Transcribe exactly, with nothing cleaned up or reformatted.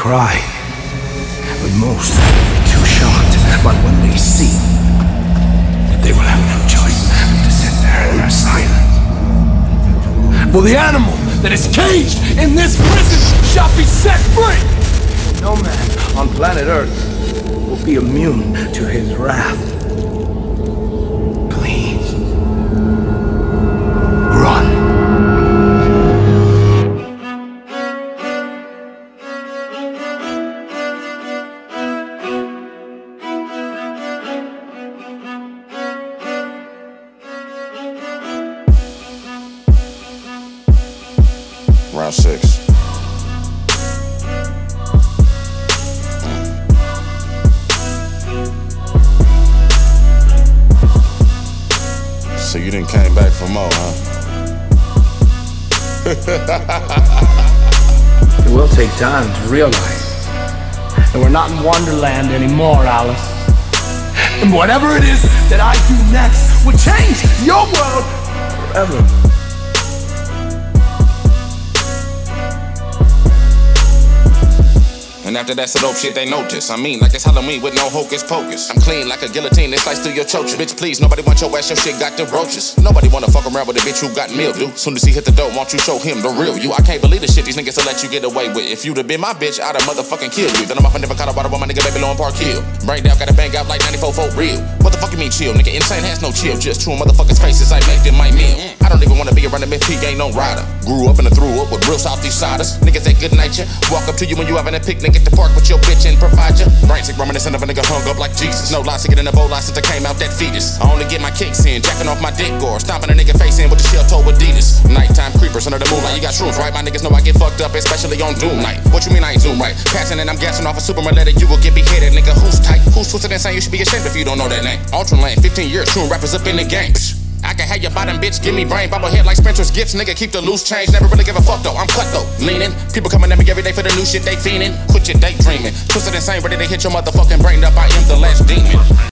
cry, but most are too shocked. But when they see that they will have no choice but to sit there in their silence. For the animal that is caged in this prison shall be set free. No man on planet Earth will be immune to his wrath. Please, run. Round six. So you didn't came back for more, huh? It will take time to realize that we're not in Wonderland anymore, Alice. And whatever it is that I do next will change your world forever. And after that, so dope shit they notice. I mean, like it's Halloween with no hocus pocus. I'm clean like a guillotine that slice through your chocha. Bitch, please, nobody want your ass, your shit got the roaches. Nobody wanna fuck around with a bitch who got mildew. Soon as he hit the dope, won't you show him the real you? I can't believe the shit these niggas will let you get away with. If you'd have been my bitch, I'd have motherfucking killed you. Then I'm off and never caught a water with my nigga baby low in Park Hill. Brain down, gotta bang out like ninety-four for real. What the fuck you mean chill? Nigga, insane has no chill. Just chewing motherfuckers' faces, I make them my meal. I don't even wanna be around him if he ain't no rider. Grew up and I threw up with real Southeast siders. Niggas that good nature. Walk up to you when you having a picnic at the park with your bitch and provide you. Brain sick reminiscent of a nigga hung up like Jesus. No lie, sicker than a bowl lie since I came out that fetus. I only get my kicks in, jacking off my dick gore, stomping a nigga face in with the shell toe Adidas. Nighttime creepers under the moonlight, you got shrooms, right? My niggas know I get fucked up, especially on Doom night. What you mean I ain't Zoom right? Passing and I'm gassing off a Superman letter, you will get beheaded, nigga. Who's tight? Who's twisted and saying you should be ashamed if you don't know that name? Ultra Lane, fifteen years, true rappers up in the game. I can have your bottom bitch, give me brain, bobblehead like Spencer's gifts, nigga, keep the loose change, never really give a fuck though, I'm cut though, leaning, people coming at me every day for the new shit they fiending, quit your daydreaming, twisted insane, ready to hit your motherfucking brain up, I am the last demon.